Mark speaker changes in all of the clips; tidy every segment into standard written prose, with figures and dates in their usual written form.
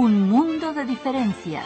Speaker 1: Un mundo de diferencias.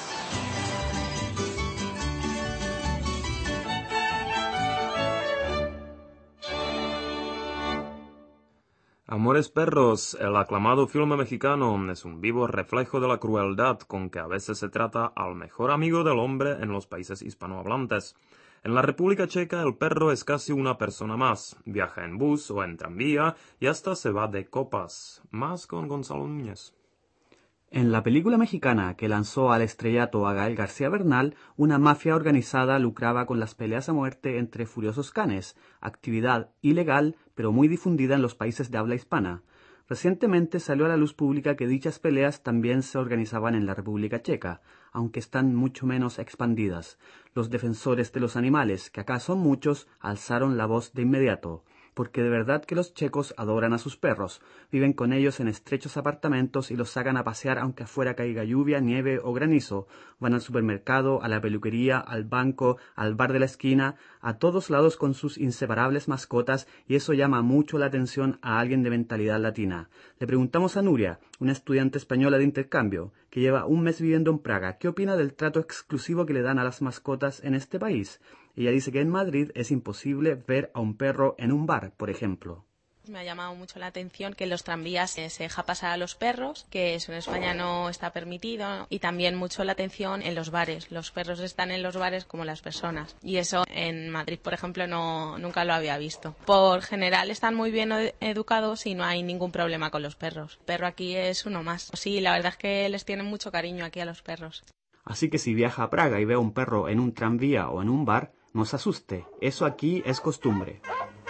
Speaker 2: Amores Perros, el aclamado filme mexicano, es un vivo reflejo de la crueldad con que a veces se trata al mejor amigo del hombre en los países hispanohablantes. En la República Checa el perro es casi una persona más, viaja en bus o en tranvía y hasta se va de copas, más con Gonzalo Núñez.
Speaker 3: En la película mexicana que lanzó al estrellato a Gael García Bernal, una mafia organizada lucraba con las peleas a muerte entre furiosos canes, actividad ilegal pero muy difundida en los países de habla hispana. Recientemente salió a la luz pública que dichas peleas también se organizaban en la República Checa, aunque están mucho menos expandidas. Los defensores de los animales, que acá son muchos, alzaron la voz de inmediato. Porque de verdad que los checos adoran a sus perros, viven con ellos en estrechos apartamentos y los sacan a pasear aunque afuera caiga lluvia, nieve o granizo, van al supermercado, a la peluquería, al banco, al bar de la esquina, a todos lados con sus inseparables mascotas y eso llama mucho la atención a alguien de mentalidad latina. Le preguntamos a Nuria, una estudiante española de intercambio, que lleva un mes viviendo en Praga, ¿qué opina del trato exclusivo que le dan a las mascotas en este país? Ella dice que en Madrid es imposible ver a un perro en un bar, por ejemplo.
Speaker 4: Me ha llamado mucho la atención que en los tranvías se deja pasar a los perros, que eso en España no está permitido, y también mucho la atención en los bares. Los perros están en los bares como las personas, y eso en Madrid, por ejemplo, nunca lo había visto. Por general están muy bien educados y no hay ningún problema con los perros. El perro aquí es uno más. Sí, la verdad es que les tienen mucho cariño aquí a los perros.
Speaker 3: Así que si viaja a Praga y ve a un perro en un tranvía o en un bar, no se asuste, eso aquí es costumbre.